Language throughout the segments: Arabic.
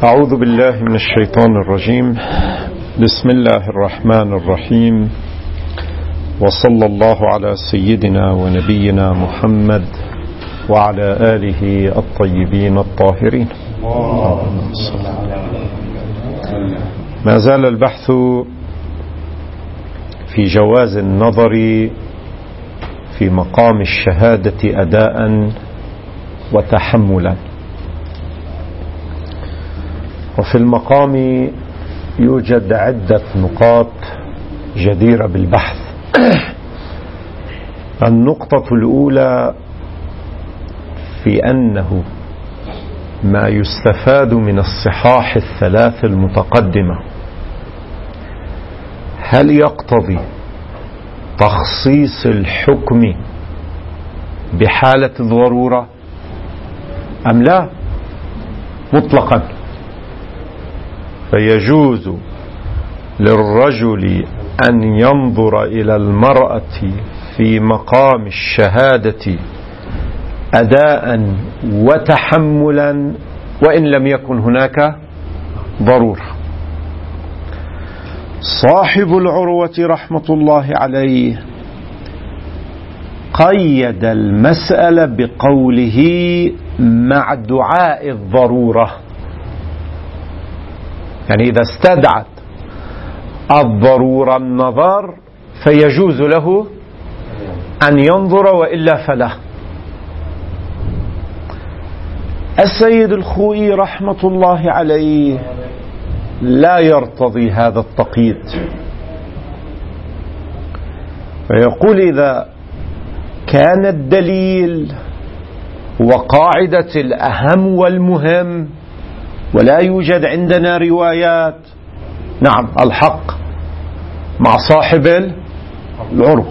أعوذ بالله من الشيطان الرجيم. بسم الله الرحمن الرحيم، وصلى الله على سيدنا ونبينا محمد وعلى آله الطيبين الطاهرين. ما زال البحث في جواز النظر في مقام الشهادة أداء وتحملا، وفي المقام يوجد عدة نقاط جديرة بالبحث. النقطة الأولى في أنه ما يستفاد من الصحاح الثلاث المتقدمة هل يقتضي تخصيص الحكم بحالة الضرورة أم لا مطلقا؟ فيجوز للرجل أن ينظر إلى المرأة في مقام الشهادة أداء وتحملا وإن لم يكن هناك ضرورة. صاحب العروة رحمة الله عليه قيد المسألة بقوله مع دعاء الضرورة، يعني إذا استدعت الضرورة النظر فيجوز له أن ينظر وإلا فلا. السيد الخوئي رحمة الله عليه لا يرتضي هذا التقييد، فيقول إذا كان الدليل وقاعدة الأهم والمهم ولا يوجد عندنا روايات، نعم الحق مع صاحب العروة.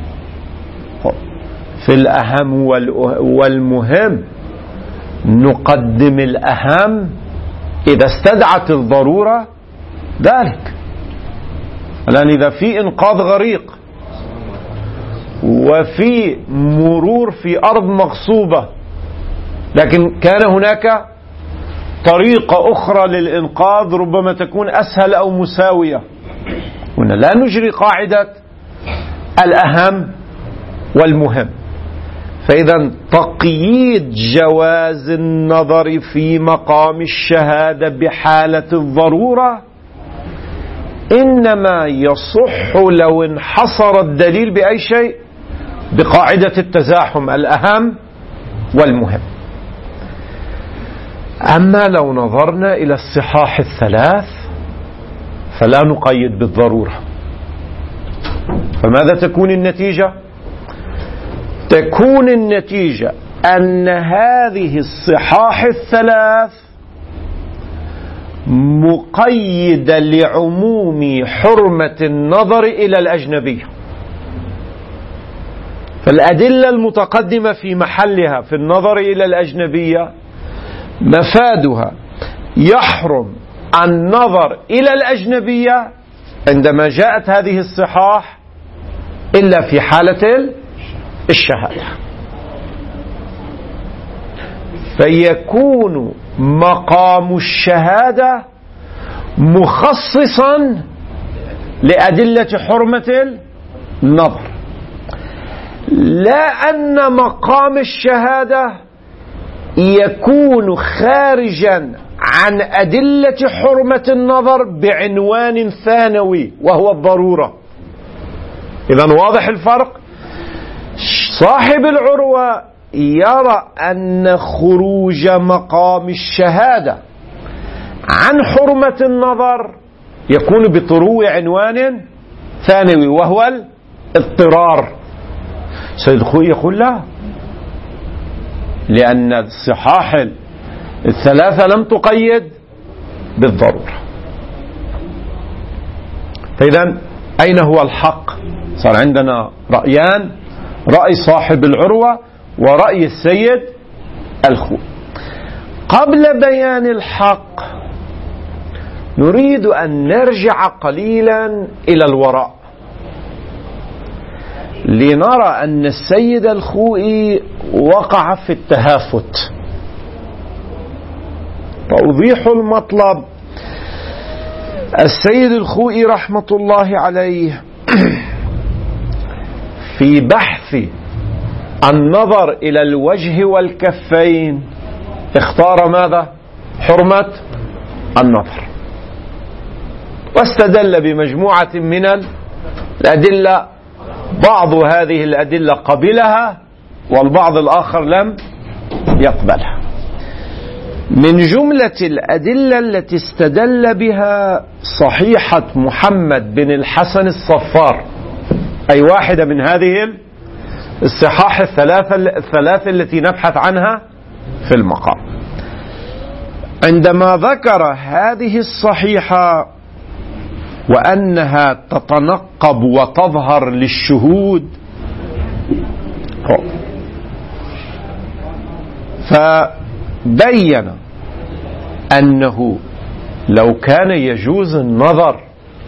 في الأهم والمهم نقدم الأهم إذا استدعت الضرورة ذلك. الآن إذا في إنقاذ غريق وفي مرور في أرض مغصوبة لكن كان هناك طريقة أخرى للإنقاذ ربما تكون أسهل أو مساوية، هنا لا نجري قاعدة الأهم والمهم. فإذا تقييد جواز النظر في مقام الشهادة بحالة الضرورة إنما يصح لو انحصر الدليل بأي شيء بقاعدة التزاحم الأهم والمهم. أما لو نظرنا إلى الصحاح الثلاث فلا نقيد بالضرورة، فماذا تكون النتيجة؟ تكون النتيجة أن هذه الصحاح الثلاث مقيدة لعموم حرمة النظر إلى الأجنبية، فالأدلة المتقدمة في محلها في النظر إلى الأجنبية مفادها يحرم النظر إلى الأجنبية عندما جاءت هذه الصحاح إلا في حالة الشهادة، فيكون مقام الشهادة مخصصا لأدلة حرمة النظر، لا أن مقام الشهادة يكون خارجا عن أدلة حرمة النظر بعنوان ثانوي وهو الضرورة. إذن واضح الفرق؟ صاحب العروة يرى أن خروج مقام الشهادة عن حرمة النظر يكون بطرو عنوان ثانوي وهو الاضطرار. سيد الخوئي يقول لا، لأن الصحاح الثلاثة لم تقيد بالضرورة. فإذا أين هو الحق؟ صار عندنا رأيان، رأي صاحب العروة ورأي السيد الخوئي. قبل بيان الحق نريد أن نرجع قليلا إلى الوراء لنرى أن السيد الخوئي وقع في التهافت. توضيح المطلب. السيد الخوئي رحمة الله عليه في بحث النظر إلى الوجه والكفين اختار ماذا؟ حرمة النظر، واستدل بمجموعة من الأدلة، بعض هذه الأدلة قبلها والبعض الآخر لم يقبلها. من جملة الأدلة التي استدل بها صحيحة محمد بن الحسن الصفار، أي واحدة من هذه الصحاح الثلاث التي نبحث عنها في المقام. عندما ذكر هذه الصحيحة وأنها تتنقب وتظهر للشهود، فبين أنه لو كان يجوز النظر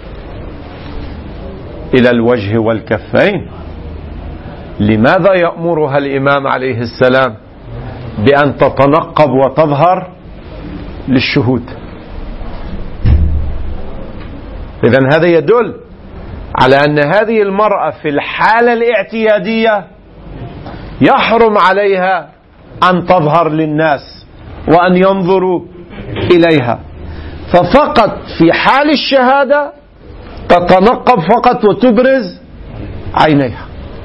إلى الوجه والكفين، لماذا يأمرها الإمام عليه السلام بأن تتنقب وتظهر للشهود؟ إذن هذا يدل على أن هذه المرأة في الحالة الاعتيادية يحرم عليها أن تظهر للناس وأن ينظروا إليها، ففقط في حال الشهادة تتنقب فقط وتبرز عينيها.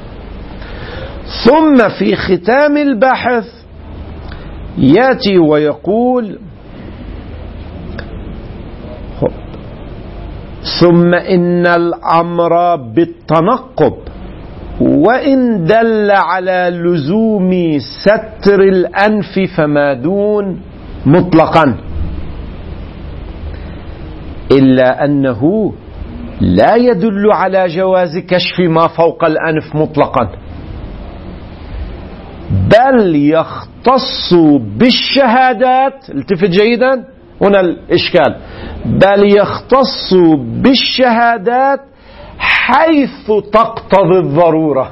ثم في ختام البحث يأتي ويقول: ثم إن الأمر بالتنقب وإن دل على لزوم ستر الأنف فما دون مطلقا، إلا أنه لا يدل على جواز كشف ما فوق الأنف مطلقا، بل يختص بالشهادات. التفت جيدا، هنا الإشكال: بل يختص بالشهادات حيث تقتضي الضرورة.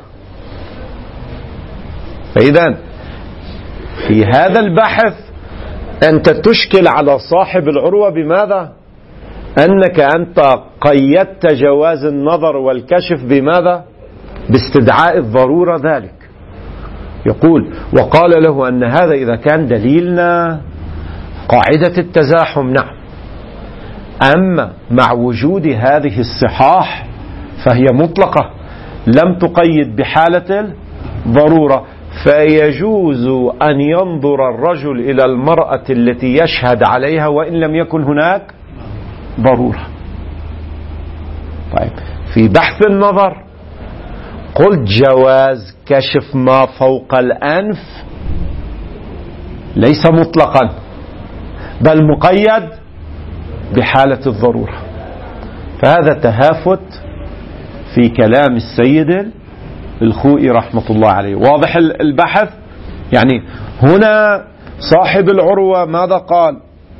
فإذا في هذا البحث أنت تشكل على صاحب العروة بماذا؟ أنك أنت قيدت جواز النظر والكشف بماذا؟ باستدعاء الضرورة ذلك. يقول: وقال له أن هذا إذا كان دليلنا قاعدة التزاحم، نعم، أما مع وجود هذه الصحاح فهي مطلقة لم تقيد بحالة الضرورة، فيجوز أن ينظر الرجل إلى المرأة التي يشهد عليها وإن لم يكن هناك ضرورة. طيب، في بحث النظر قلت جواز كشف ما فوق الأنف ليس مطلقا بل مقيد بحالة الضرورة. فهذا تهافت في كلام السيد الخوئي رحمة الله عليه. واضح البحث؟ يعني هنا صاحب العروة ماذا قال؟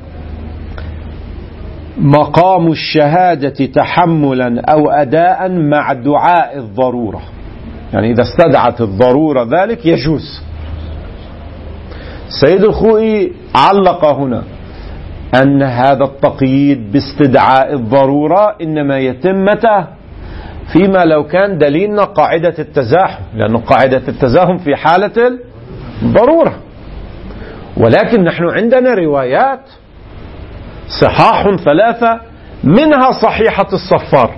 مقام الشهادة تحملا أو أداء مع دعاء الضرورة، يعني إذا استدعت الضرورة ذلك يجوز. سيد الخوئي علق هنا أن هذا التقييد باستدعاء الضرورة إنما يتم متى؟ فيما لو كان دليلنا قاعدة التزاحم، لأن قاعدة التزاحم في حالة الضرورة. ولكن نحن عندنا روايات صحاح ثلاثة منها صحيحة الصفار،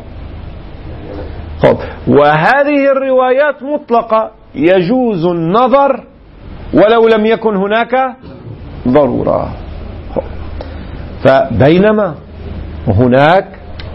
وهذه الروايات مطلقة يجوز النظر ولو لم يكن هناك ضرورة. فبينما هناك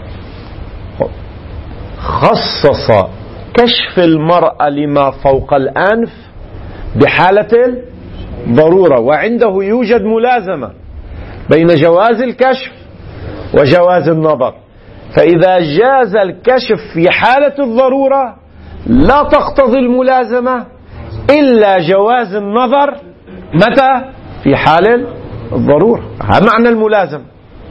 خصص كشف المرأة لما فوق الأنف بحالة الضرورة، وعنده يوجد ملازمة بين جواز الكشف وجواز النظر. فإذا جاز الكشف في حالة الضرورة لا تقتضي الملازمة إلا جواز النظر متى؟ في حال الضرورة. هذا معنى الملازمة.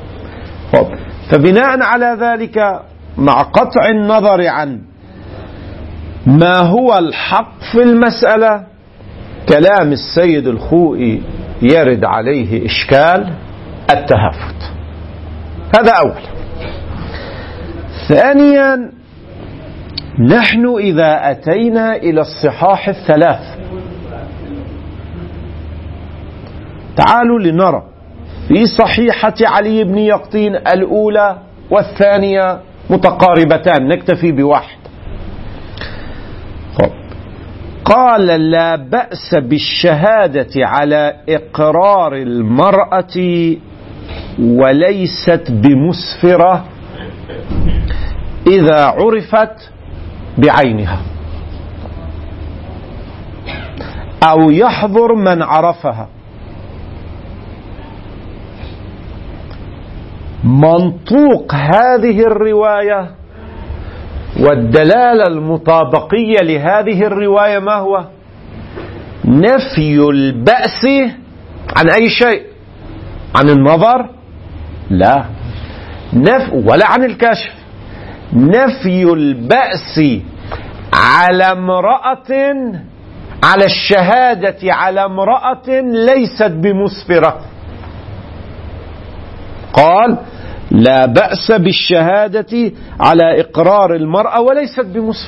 فبناء على ذلك مع قطع النظر عن ما هو الحق في المسألة، كلام السيد الخوئي يرد عليه إشكال التهافت. هذا أول. ثانيا، نحن إذا أتينا إلى الصحاح الثلاث، تعالوا لنرى في صحيحة علي بن يقطين الأولى والثانية متقاربتان، نكتفي بواحد. قال: لا بأس بالشهادة على إقرار المرأة وليست بمسفرة إذا عرفت بعينها أو يحضر من عرفها. منطوق هذه الرواية والدلالة المطابقية لهذه الرواية ما هو؟ نفي البأس عن أي شيء، عن النظر لا، ولا عن الكشف، نفي البأس على امرأة، على الشهادة على امرأة ليست بمسفرة. قال: لا بأس بالشهادة على إقرار المرأة وليست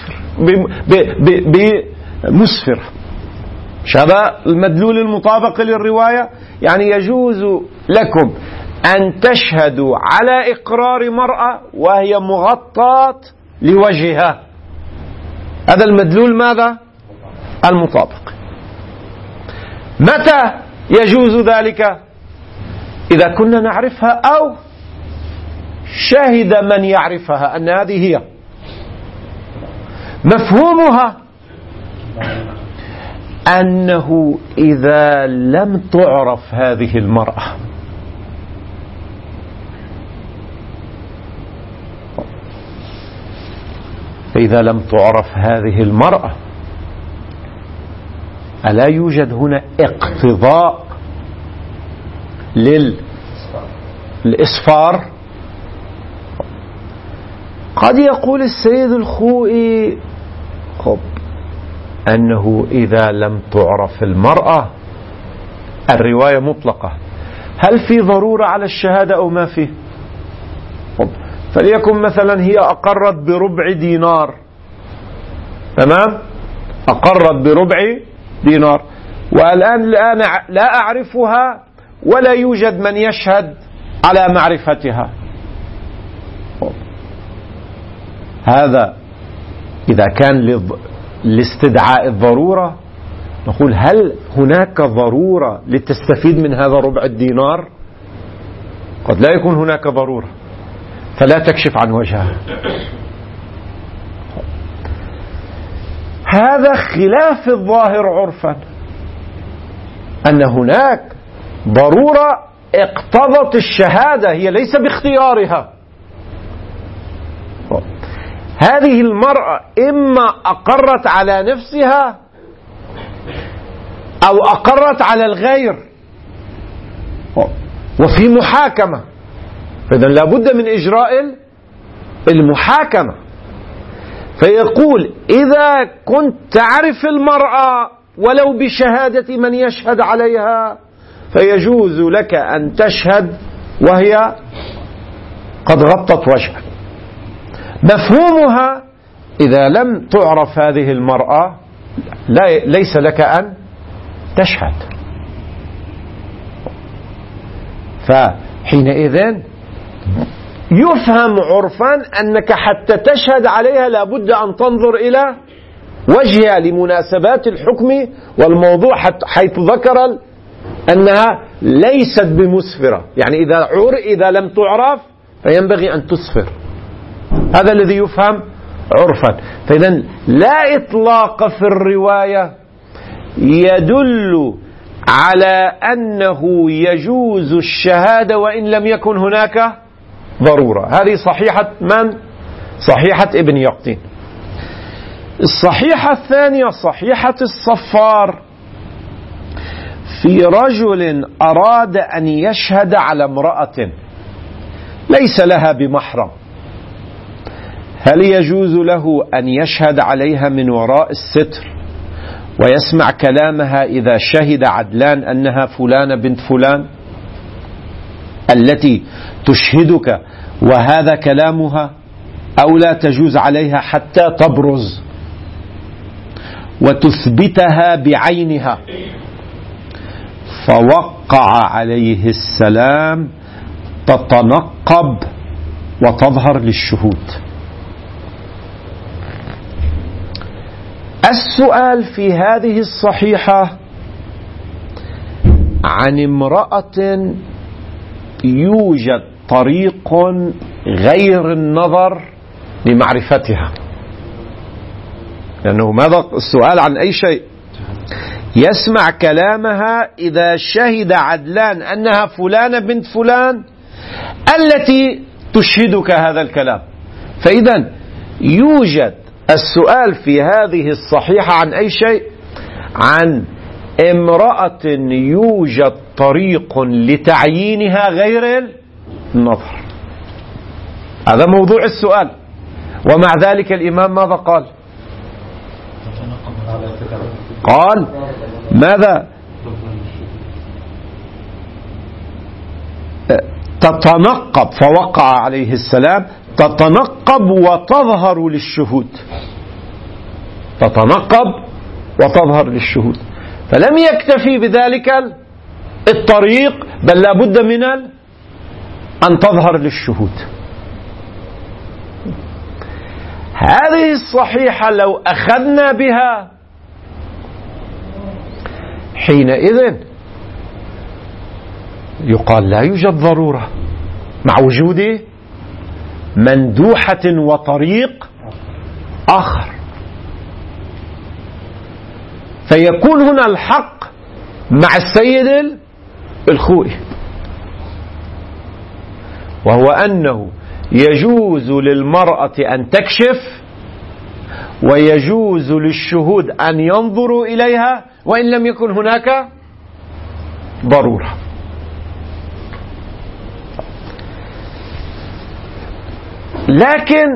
بمسفرة. هذا المدلول المطابق للرواية، يعني يجوز لكم أن تشهدوا على إقرار مرأة وهي مغطاة لوجهها. هذا المدلول ماذا؟ المطابق. متى يجوز ذلك؟ إذا كنا نعرفها أو شهد من يعرفها أن هذه هي. مفهومها أنه إذا لم تعرف هذه المرأة، فإذا لم تعرف هذه المرأة ألا يوجد هنا اقتضاء للإسفار؟ قد يقول السيد الخوئي أنه إذا لم تعرف المرأة الرواية مطلقة، هل في ضرورة على الشهادة أو ما فيه؟ فليكن مثلا هي أقرت بربع دينار، تمام؟ أقرت بربع دينار، والآن لا أعرفها ولا يوجد من يشهد على معرفتها. هذا إذا كان لاستدعاء الضرورة، نقول: هل هناك ضرورة لتستفيد من هذا ربع الدينار؟ قد لا يكون هناك ضرورة، فلا تكشف عن وجهها. هذا خلاف الظاهر عرفا، أن هناك ضرورة اقتضت الشهادة، هي ليس باختيارها. هذه المرأة إما أقرت على نفسها أو أقرت على الغير، وفي محاكمة، فإذا لابد من إجراء المحاكمة. فيقول: إذا كنت تعرف المرأة ولو بشهادة من يشهد عليها فيجوز لك أن تشهد وهي قد غطت وجهك. مفهومها إذا لم تعرف هذه المرأة ليس لك أن تشهد. فحينئذ يفهم عرفا أنك حتى تشهد عليها لابد أن تنظر إلى وجهها لمناسبات الحكم والموضوع، حيث ذكر أنها ليست بمسفرة، يعني إذا لم تعرف فينبغي أن تسفر. هذا الذي يفهم عرفا. فإذا لا إطلاق في الرواية يدل على أنه يجوز الشهادة وإن لم يكن هناك ضرورة. هذه صحيحة من؟ صحيحة ابن يقطين. الصحيحة الثانية صحيحة الصفار في رجل أراد أن يشهد على امرأة ليس لها بمحرم، هل يجوز له أن يشهد عليها من وراء الستر ويسمع كلامها إذا شهد عدلان أنها فلانة بنت فلان؟ التي تشهدك وهذا كلامها، أو لا تجوز عليها حتى تبرز وتثبتها بعينها. فوقع عليه السلام تتنقب وتظهر للشهود. السؤال في هذه الصحيحة عن امرأة يوجد طريق غير النظر لمعرفتها، لأنه ماذا السؤال عن أي شيء؟ يسمع كلامها إذا شهد عدلان أنها فلانة بنت فلان التي تشهدك هذا الكلام. فإذا يوجد السؤال في هذه الصحيحة عن أي شيء؟ عن امرأة يوجد طريق لتعيينها غير النظر. هذا موضوع السؤال. ومع ذلك الإمام ماذا قال؟ قال ماذا؟ تتنقب، فوقع عليه السلام تتنقب وتظهر للشهود. تتنقب وتظهر للشهود. فلم يكتفي بذلك الطريق، بل لا بد من أن تظهر للشهود. هذه الصحيحة لو أخذنا بها حينئذ يقال لا يوجد ضرورة مع وجود مندوحة وطريق آخر، فيكون هنا الحق مع السيد الخوئي، وهو أنه يجوز للمرأة أن تكشف ويجوز للشهود أن ينظروا إليها وإن لم يكن هناك ضرورة. لكن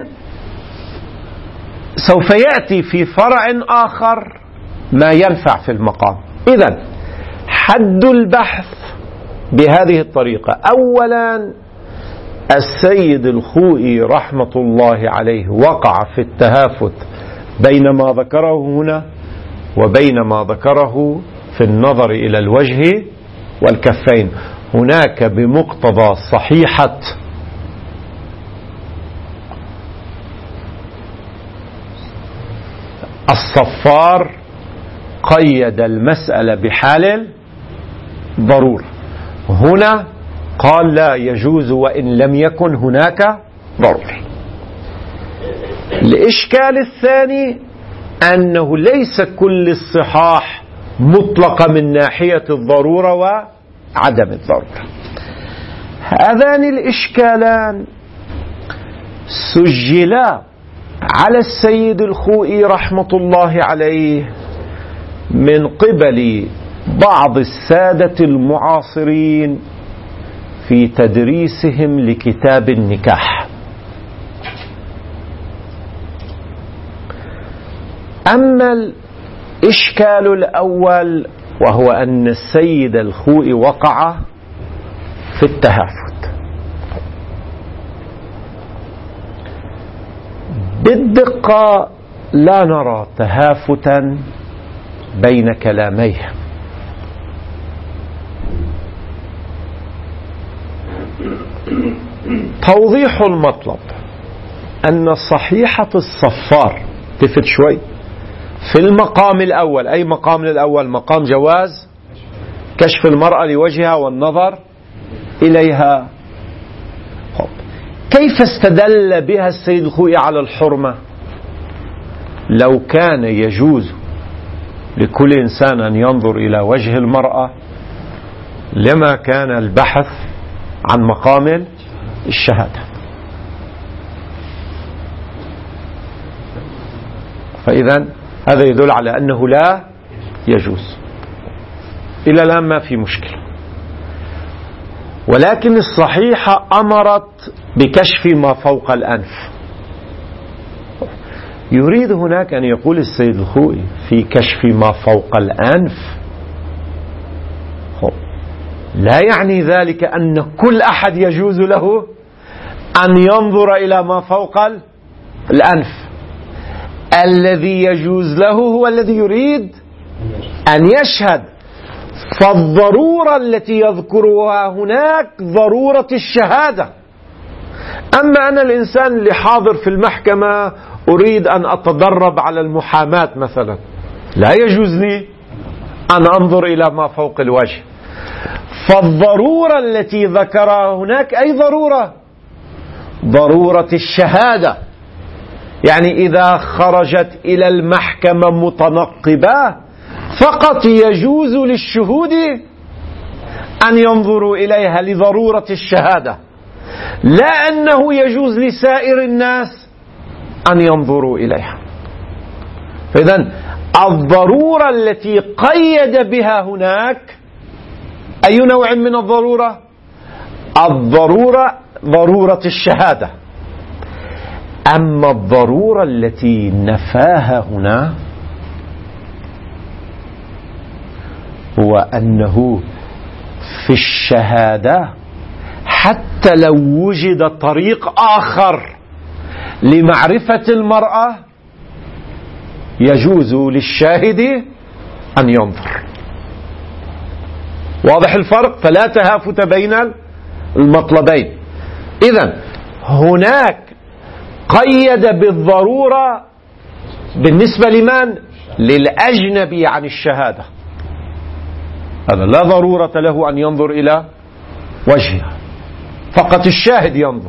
سوف يأتي في فرع آخر ما ينفع في المقام. إذن حد البحث بهذه الطريقة: أولا السيد الخوئي رحمة الله عليه وقع في التهافت بين ما ذكره هنا وبين ما ذكره في النظر إلى الوجه والكفين. هناك بمقتضى صحيحة الصفار قيد المسألة بحال ضرورة، هنا قال لا يجوز وإن لم يكن هناك ضرورة. الإشكال الثاني أنه ليس كل الصحاح مطلقة من ناحية الضرورة وعدم الضرورة. هذان الإشكالان سجلا على السيد الخوئي رحمة الله عليه من قبل بعض السادة المعاصرين في تدريسهم لكتاب النكاح. أما الإشكال الأول وهو أن السيد الخوئي وقع في التهافت، بالدقة لا نرى تهافتا بين كلاميه. توضيح المطلب أن صحيحة الصفار تفت شوي في المقام الأول. أي مقام الأول؟ مقام جواز كشف المرأة لوجهها والنظر إليها. كيف استدل بها السيد الخوئي على الحرمة؟ لو كان يجوز لكل إنسان أن ينظر إلى وجه المرأة لما كان البحث عن مقام الشهادة. فإذا هذا يدل على أنه لا يجوز. إلى الآن ما في مشكلة، ولكن الصحيحة أمرت بكشف ما فوق الأنف. يريد هناك أن يقول السيد الخوئي في كشف ما فوق الأنف لا يعني ذلك أن كل أحد يجوز له أن ينظر إلى ما فوق الأنف. الذي يجوز له هو الذي يريد أن يشهد. فالضرورة التي يذكرها هناك ضرورة الشهادة. أما أنا الإنسان اللي حاضر في المحكمة أريد أن أتدرب على المحاماة مثلا، لا يجوز لي أن أنظر إلى ما فوق الوجه. فالضرورة التي ذكرها هناك أي ضرورة؟ ضرورة الشهادة. يعني إذا خرجت إلى المحكمة متنقبة فقط يجوز للشهود أن ينظروا إليها لضرورة الشهادة، لا أنه يجوز لسائر الناس أن ينظروا إليها. فإذن الضرورة التي قيد بها هناك أي نوع من الضرورة؟ الضرورة ضرورة الشهادة. أما الضرورة التي نفاها هنا هو أنه في الشهادة حتى لو وجد طريق آخر لمعرفة المرأة يجوز للشاهد أن ينظر. واضح الفرق؟ فلا تهافت بين المطلبين. إذن هناك قيد بالضرورة بالنسبة لمن؟ للأجنبي عن الشهادة. هذا لا ضرورة له أن ينظر إلى وجهها، فقط الشاهد ينظر.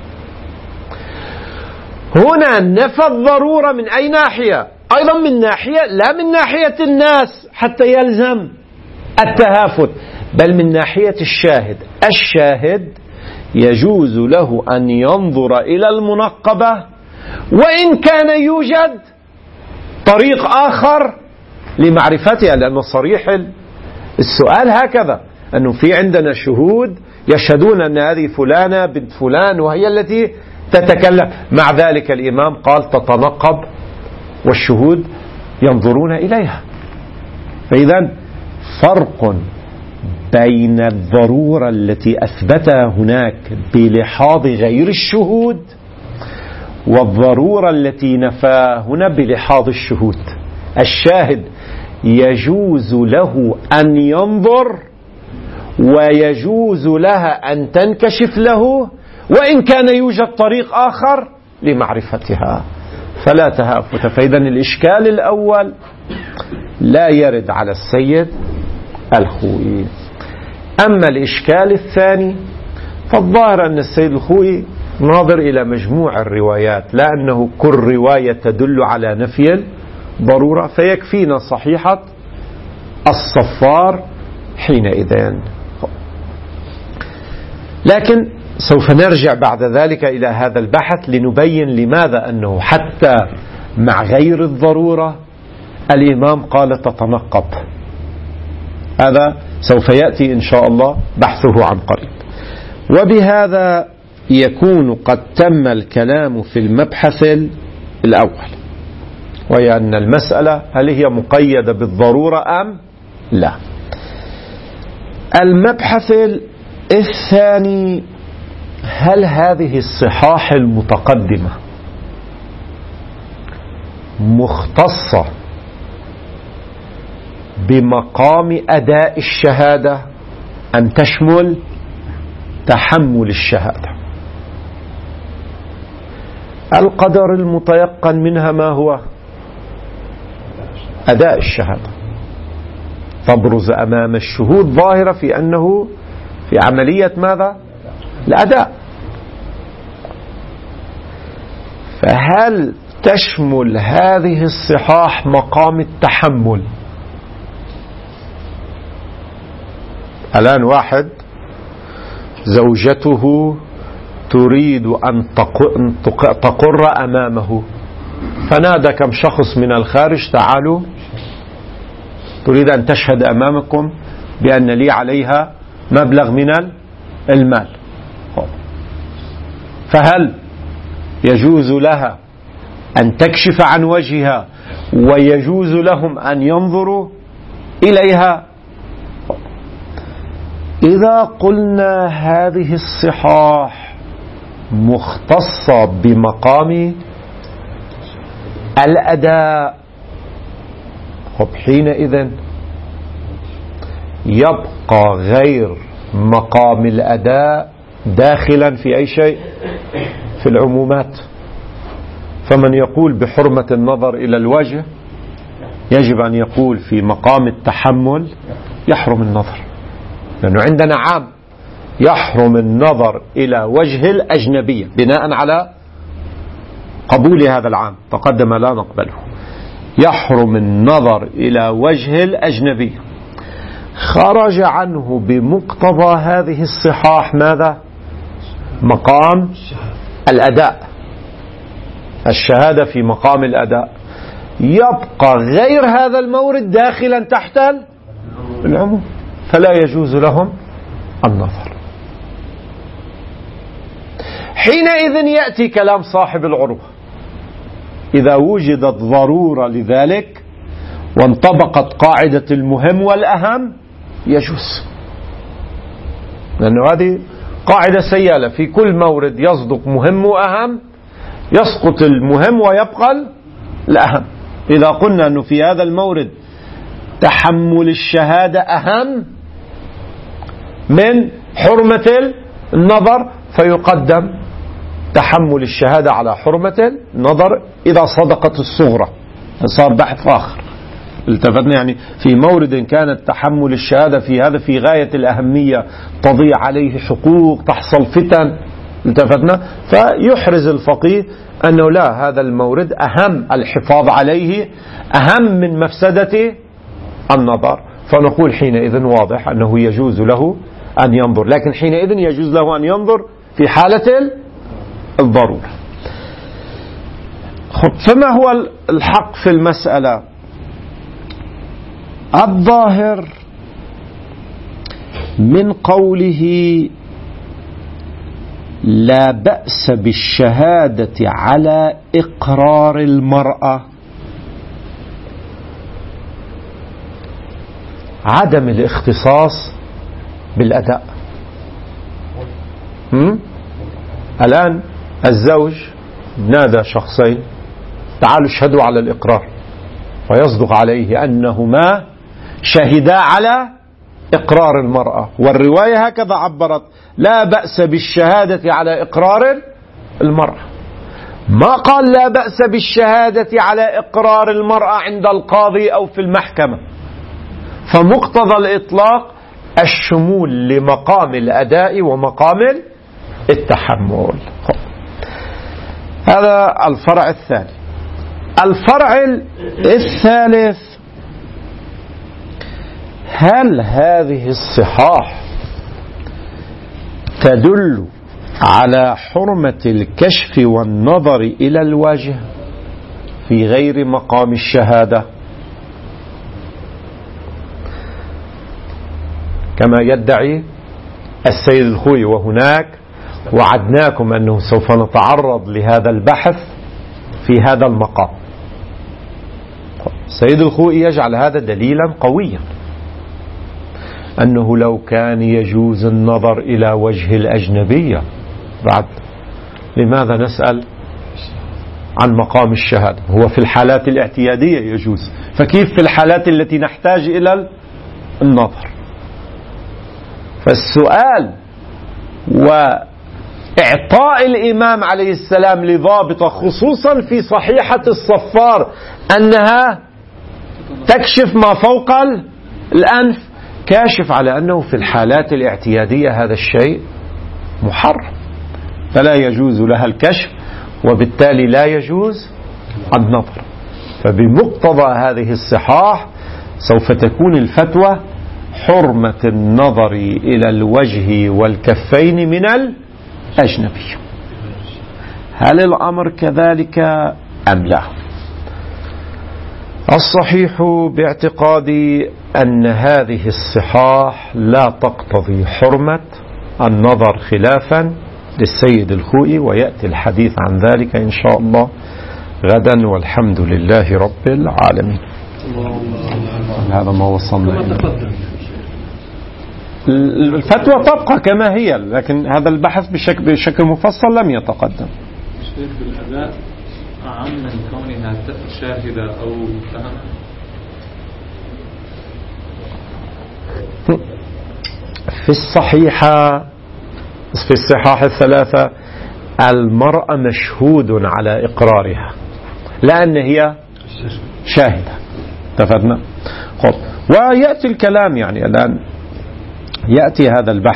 هنا نفى الضرورة من أي ناحية؟ أيضا من ناحية لا من ناحية الناس حتى يلزم التهافت، بل من ناحية الشاهد. الشاهد يجوز له أن ينظر إلى المنقبة وإن كان يوجد طريق آخر لمعرفتها، لأنه صريح السؤال هكذا، أنه في عندنا شهود يشهدون أن هذه فلانة بنت فلان وهي التي تتكلم. مع ذلك الإمام قال تتنقب والشهود ينظرون إليها. فإذا فرق بين الضرورة التي أثبتها هناك بلحاظ غير الشهود والضرورة التي نفاها هنا بلحاظ الشهود. الشاهد يجوز له أن ينظر ويجوز لها أن تنكشف له وإن كان يوجد طريق آخر لمعرفتها، فلا تهافت. فإذا الإشكال الأول لا يرد على السيد الخوئي. أما الإشكال الثاني فالظاهر أن السيد الخوئي ناظر إلى مجموع الروايات، لا أنه كل رواية تدل على نفي الضرورة، فيكفينا صحيحة الصفار حينئذ. لكن سوف نرجع بعد ذلك إلى هذا البحث لنبين لماذا أنه حتى مع غير الضرورة الإمام قال تتنقب. هذا سوف يأتي إن شاء الله بحثه عن قريب. وبهذا يكون قد تم الكلام في المبحث الأول، وهي أن المسألة هل هي مقيدة بالضرورة أم لا. المبحث الثاني هل هذه الصحاح المتقدمة مختصة بمقام أداء الشهادة أم تشمل تحمل الشهادة؟ القدر المتيقن منها ما هو؟ أداء الشهادة. تبرز أمام الشهود ظاهرة في أنه في عملية ماذا؟ الأداء. فهل تشمل هذه الصحاح مقام التحمل؟ الآن واحد زوجته تريد أن تقر أمامه، فنادى كم شخص من الخارج تعالوا تريد أن تشهد أمامكم بأن لي عليها مبلغ من المال. فهل يجوز لها أن تكشف عن وجهها ويجوز لهم أن ينظروا إليها؟ إذا قلنا هذه الصحاح مختصة بمقام الأداء، حينئذ يبقى غير مقام الأداء داخلا في أي شيء؟ في العمومات. فمن يقول بحرمة النظر إلى الوجه يجب أن يقول في مقام التحمل يحرم النظر، لأنه عندنا عام يحرم النظر إلى وجه الأجنبية بناء على قبول هذا العام تقدم لا نقبله. يحرم النظر إلى وجه الأجنبي، خرج عنه بمقتضى هذه الصحاح ماذا؟ مقام الأداء، الشهادة في مقام الأداء. يبقى غير هذا المورد داخلا تحت العموم، فلا يجوز لهم النظر. حينئذ يأتي كلام صاحب العروة: إذا وجدت ضرورة لذلك وانطبقت قاعدة المهم والأهم يجوز، لأنه هذه قاعدة سيالة، في كل مورد يصدق مهم وأهم يسقط المهم ويبقى الأهم. إذا قلنا أنه في هذا المورد تحمل الشهادة أهم من حرمة النظر فيقدم تحمل الشهادة على حرمة النظر إذا صدقت الصغرى، صار بحث آخر. التفتنا يعني في مورد كانت تحمل الشهادة في هذا في غاية الأهمية، تضيع عليه حقوق، تحصل فتن، التفتنا، فيحرز الفقيه أنه لا، هذا المورد أهم، الحفاظ عليه أهم من مفسدة النظر، فنقول حينئذ واضح أنه يجوز له أن ينظر، لكن حينئذ يجوز له أن ينظر في حالة الضرورة. فما هو الحق في المسألة؟ الظاهر من قوله لا بأس بالشهادة على إقرار المرأة عدم الاختصاص بالأداء. الآن الزوج نادى شخصين تعالوا اشهدوا على الإقرار، ويصدق عليه أنهما شهدا على إقرار المرأة، والرواية هكذا عبرت: لا بأس بالشهادة على إقرار المرأة. ما قال لا بأس بالشهادة على إقرار المرأة عند القاضي أو في المحكمة، فمقتضى الإطلاق الشمول لمقام الأداء ومقام التحمل. هذا الفرع الثاني. الفرع الثالث: هل هذه الصحاح تدل على حرمة الكشف والنظر إلى الوجه في غير مقام الشهادة كما يدعي السيد الخوئي؟ وهناك وعدناكم أنه سوف نتعرض لهذا البحث في هذا المقام. السيد الخوئي يجعل هذا دليلا قويا أنه لو كان يجوز النظر إلى وجه الأجنبية بعد، لماذا نسأل عن مقام الشهادة؟ هو في الحالات الاعتيادية يجوز، فكيف في الحالات التي نحتاج إلى النظر؟ فالسؤال وإعطاء الإمام عليه السلام لضابطة خصوصا في صحيحة الصفار أنها تكشف ما فوق الأنف كاشف على أنه في الحالات الاعتيادية هذا الشيء محرم، فلا يجوز لها الكشف وبالتالي لا يجوز النظر. فبمقتضى هذه الصحاح سوف تكون الفتوى حرمة النظر إلى الوجه والكفين من الأجنبي. هل الأمر كذلك أم لا؟ الصحيح باعتقادي أن هذه الصحاح لا تقتضي حرمة النظر خلافا للسيد الخوئي، ويأتي الحديث عن ذلك إن شاء الله غدا، والحمد لله رب العالمين. هذا ما وصلنا إليه. الفتوى تبقى كما هي، لكن هذا البحث بشكل مفصل لم يتقدم. الشيخ بالأداء أعم من كونها شاهدة أو متهمة. في الصحاح الثلاثة المرأة مشهود على إقرارها لأن هي شاهدة. اتفقنا؟ ويأتي الكلام يعني الآن يأتي هذا البحث